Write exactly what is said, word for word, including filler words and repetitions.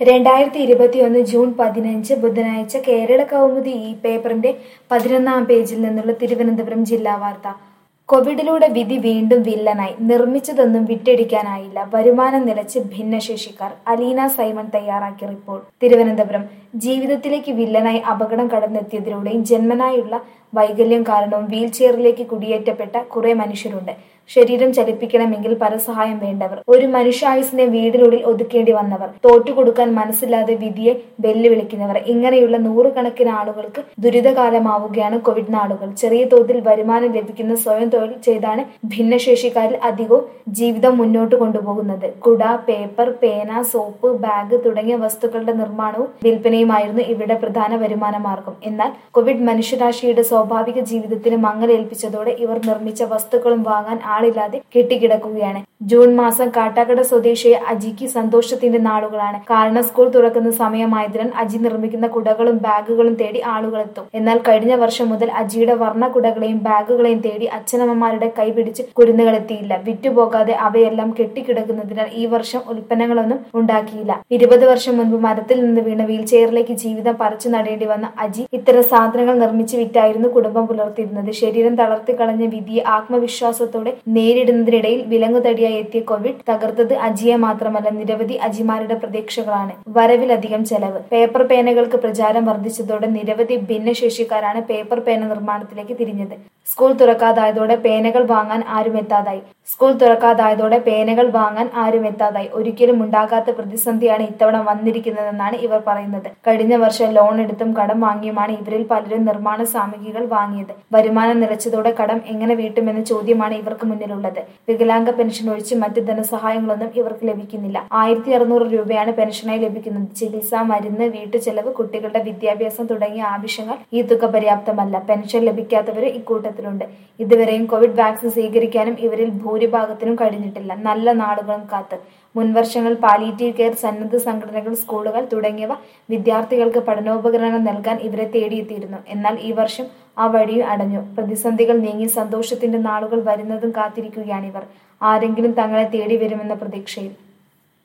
രണ്ടായിരത്തി ഇരുപത്തിയൊന്ന് ജൂൺ പതിനഞ്ച് ബുധനാഴ്ച കേരള കൗമുദി ഈ പേപ്പറിന്റെ പതിനൊന്നാം പേജിൽ നിന്നുള്ള തിരുവനന്തപുരം ജില്ലാ വാർത്ത. കോവിഡിലൂടെ വിധി വീണ്ടും വില്ലനായി. നിർമ്മിച്ചതൊന്നും വിറ്റഴിക്കാനായില്ല. വരുമാനം നിലച്ച് ഭിന്നശേഷിക്കാർ. അലീന സൈമൺ തയ്യാറാക്കിയ റിപ്പോർട്ട്. തിരുവനന്തപുരം. ജീവിതത്തിലേക്ക് വില്ലനായി അപകടം കടന്നെത്തിയതിലൂടെയും ജന്മനായുള്ള വൈകല്യം കാരണവും വീൽചെയറിലേക്ക് കുടിയേറ്റപ്പെട്ട കുറെ മനുഷ്യരുണ്ട്. ശരീരം ചലിപ്പിക്കണമെങ്കിൽ പരസഹായം വേണ്ടവർ. ഒരു മനുഷ്യായുസിനെ വീടിനുള്ളിൽ ഒതുക്കേണ്ടി വന്നവർ. തോറ്റുകൊടുക്കാൻ മനസ്സില്ലാതെ വിധിയെ വെല്ലുവിളിക്കുന്നവർ. ഇങ്ങനെയുള്ള നൂറുകണക്കിന് ആളുകൾക്ക് ദുരിതകാലമാവുകയാണ് കോവിഡ് നാളുകൾ. ചെറിയ തോതിൽ വരുമാനം ലഭിക്കുന്ന സ്വയം തൊഴിൽ ചെയ്താണ് ഭിന്നശേഷിക്കാരിൽ അധികവും ജീവിതം മുന്നോട്ട് കൊണ്ടുപോകുന്നത്. കുട, പേപ്പർ, പേന, സോപ്പ്, ബാഗ് തുടങ്ങിയ വസ്തുക്കളുടെ നിർമ്മാണവും വിൽപ്പനയുമായിരുന്നു ഇവരുടെ പ്രധാന വരുമാന മാർഗം. എന്നാൽ കോവിഡ് മനുഷ്യരാശിയുടെ സ്വാഭാവിക ജീവിതത്തിന് മങ്ങലേൽപ്പിച്ചതോടെ ഇവർ നിർമ്മിച്ച വസ്തുക്കളും വാങ്ങാൻ ആളില്ലാതെ കെട്ടിക്കിടക്കുകയാണ്. ജൂൺ മാസം കാട്ടാക്കട സ്വദേശിയായ അജിക്ക് സന്തോഷത്തിന്റെ നാളുകളാണ്. കാരണം സ്കൂൾ തുറക്കുന്ന സമയമായതിനാൽ അജി നിർമ്മിക്കുന്ന കുടകളും ബാഗുകളും തേടി ആളുകളെത്തും. എന്നാൽ കഴിഞ്ഞ വർഷം മുതൽ അജിയുടെ വർണ്ണ കുടകളെയും ബാഗുകളെയും തേടി അച്ഛനമ്മമാരുടെ കൈപിടിച്ച് കുരുന്നുകളെത്തിയില്ല. വിറ്റുപോകാതെ അവയെല്ലാം കെട്ടിക്കിടക്കുന്നതിനാൽ ഈ വർഷം ഉൽപ്പന്നങ്ങളൊന്നും ഉണ്ടാക്കിയില്ല. ഇരുപത് വർഷം മുൻപ് മരത്തിൽ നിന്ന് വീണ വീൽചെയറിലേക്ക് ജീവിതം പറിച്ചു നടേണ്ടി വന്ന അജി ഇത്തരം സാധനങ്ങൾ നിർമ്മിച്ച് വിറ്റായിരുന്നു കുടുംബം പുലർത്തിയിരുന്നത്. ശരീരം തളർത്തിക്കളഞ്ഞ വിധിയെ ആത്മവിശ്വാസത്തോടെ നേരിടുന്നതിനിടയിൽ വിലങ്ങുതടിയായി എത്തിയ കോവിഡ് തകർത്തത് അജിയെ മാത്രമല്ല, നിരവധി അജിമാരുടെ പ്രതീക്ഷകളാണ്. വരവിലധികം ചെലവ്. പേപ്പർ പേനകൾക്ക് പ്രചാരം വർദ്ധിച്ചതോടെ നിരവധി ഭിന്നശേഷിക്കാരാണ് പേപ്പർ പേന നിർമ്മാണത്തിലേക്ക് തിരിഞ്ഞത്. സ്കൂൾ തുറക്കാതായതോടെ പേനകൾ വാങ്ങാൻ ആരും എത്താതായി. സ്കൂൾ തുറക്കാതായതോടെ പേനകൾ വാങ്ങാൻ ആരും എത്താതായി. ഒരിക്കലും ഉണ്ടാകാത്ത പ്രതിസന്ധിയാണ് ഇത്തവണ വന്നിരിക്കുന്നതെന്നാണ് ഇവർ പറയുന്നത്. കഴിഞ്ഞ വർഷം ലോൺ എടുത്തും കടം വാങ്ങിയുമാണ് ഇവരിൽ പലരും നിർമ്മാണ സാമഗ്രികൾ വാങ്ങിയത്. വരുമാനം നിലച്ചതോടെ കടം എങ്ങനെ വീട്ടുമെന്ന ചോദ്യമാണ് ഇവർക്ക് മുന്നിലുള്ളത്. വികലാംഗ പെൻഷൻ ഒഴിച്ച് മറ്റ് ധനസഹായങ്ങളൊന്നും ഇവർക്ക് ലഭിക്കുന്നില്ല. ആയിരത്തി അറുന്നൂറ് രൂപയാണ് പെൻഷനായി ലഭിക്കുന്നത്. ചികിത്സ, മരുന്ന്, വീട്ടുചെലവ്, കുട്ടികളുടെ വിദ്യാഭ്യാസം തുടങ്ങിയ ആവശ്യങ്ങൾ ഈ തുക പര്യാപ്തമല്ല. പെൻഷൻ ലഭിക്കാത്തവരും ഇക്കൂട്ടത്തിലുണ്ട്. ഇതുവരെയും കോവിഡ് വാക്സിൻ സ്വീകരിക്കാനും ഇവരിൽ ഭൂരിഭാഗത്തിനും കഴിഞ്ഞിട്ടില്ല. നല്ല നാളുകളും കാത്ത്. മുൻവർഷങ്ങൾ പാലിയേറ്റീവ് കെയർ, സന്നദ്ധ സംഘടനകൾ, സ്കൂളുകൾ തുടങ്ങിയവ വിദ്യാർത്ഥികൾക്ക് പഠനോപകരണങ്ങൾ നൽകാൻ ഇവരെ തേടിയെത്തിയിരുന്നു. എന്നാൽ ഈ വർഷം ആ വഴിയും അടഞ്ഞു. പ്രതിസന്ധികൾ നീങ്ങി സന്തോഷത്തിന്റെ നാളുകൾ വരുന്നതും കാത്തിരിക്കുകയാണിവർ. ആരെങ്കിലും തങ്ങളെ തേടി വരുമെന്ന പ്രതീക്ഷയിൽ.